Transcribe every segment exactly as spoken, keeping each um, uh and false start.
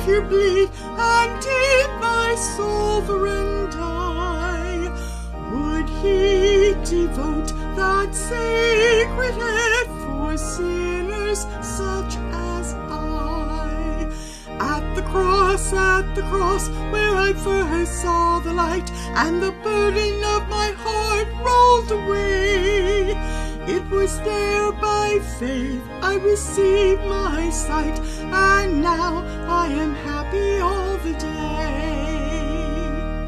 Savior bleed, and did my sovereign die, would he devote that sacred head for sinners such as I? At the cross, at the cross, where I first saw the light, and the burden of my heart rolled away, it was there by faith I received my sight, and now I am happy all the day.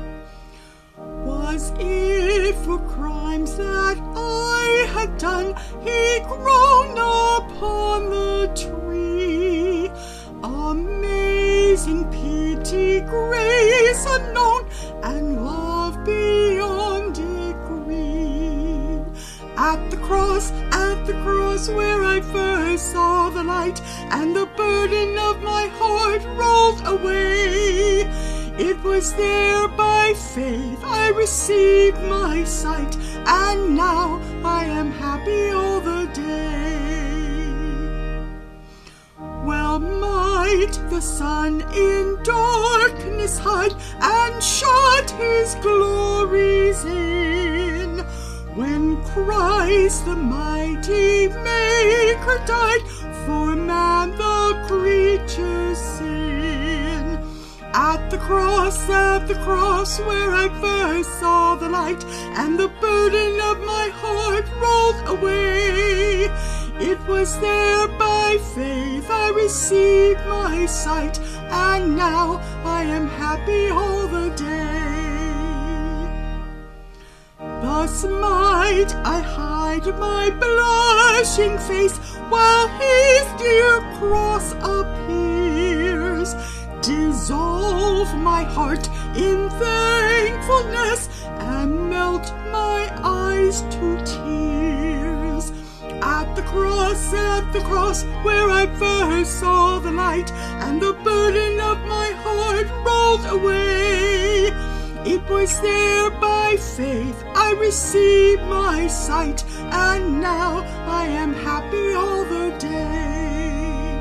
Was it for crimes that I had done he groaned upon the tree? Amazing pity, grace unknown, and love beyond degree. At the cross, at the cross, where I first saw the light, and the burden of my heart rolled away, it was there by faith I received my sight, and now I am happy all the day. Well might the sun in darkness hide, and shut his glories in, when Christ the mighty Maker died for man the creature's sin. At the cross, at the cross, where I first saw the light, and the burden of my heart rolled away, it was there by faith I received my sight, and now I am happy all the day. Thus might I hide my blushing face, while his dear cross appears, dissolve my heart in thankfulness, and melt my eyes to tears. At the cross, at the cross, where I first saw the light, and the burden of my heart rolled away, it was there by faith I received my sight, and now I am happy all the day.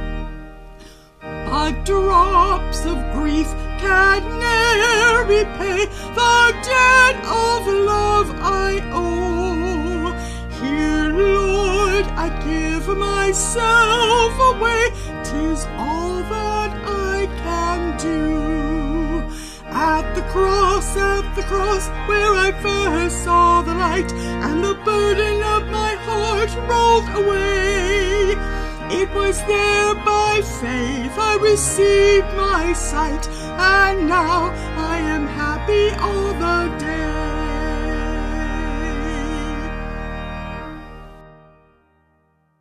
But drops of grief can ne'er repay the debt of love I owe. Here, Lord, I give myself away, 'tis all that I can do. At the cross, at the cross, where I first saw the light, and the burden of my heart rolled away, it was there by faith I received my sight, and now I am happy all